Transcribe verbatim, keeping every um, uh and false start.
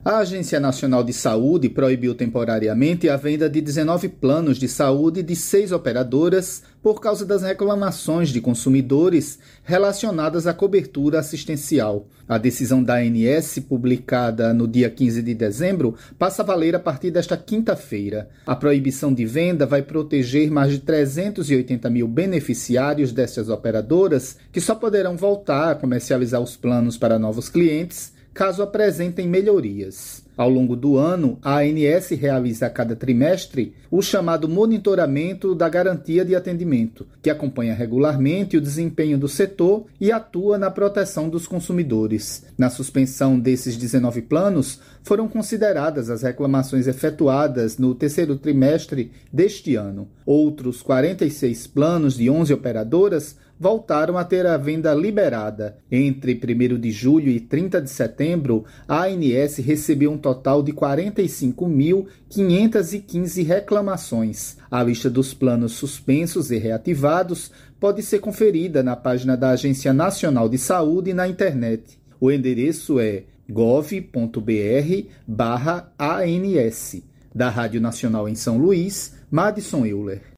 A Agência Nacional de Saúde proibiu temporariamente a venda de dezenove planos de saúde de seis operadoras por causa das reclamações de consumidores relacionadas à cobertura assistencial. A decisão da A N S, publicada no dia quinze de dezembro, passa a valer a partir desta quinta-feira. A proibição de venda vai proteger mais de trezentos e oitenta mil beneficiários destas operadoras, que só poderão voltar a comercializar os planos para novos clientes caso apresentem melhorias. Ao longo do ano, a A N S realiza a cada trimestre o chamado monitoramento da garantia de atendimento, que acompanha regularmente o desempenho do setor e atua na proteção dos consumidores. Na suspensão desses dezenove planos, foram consideradas as reclamações efetuadas no terceiro trimestre deste ano. Outros quarenta e seis planos de onze operadoras voltaram a ter a venda liberada. Entre primeiro de julho e trinta de setembro, a A N S recebeu um total de quarenta e cinco mil quinhentas e quinze reclamações. A lista dos planos suspensos e reativados pode ser conferida na página da Agência Nacional de Saúde na internet. O endereço é gov ponto br barra A N S. Da Rádio Nacional em São Luís, Madison Euler.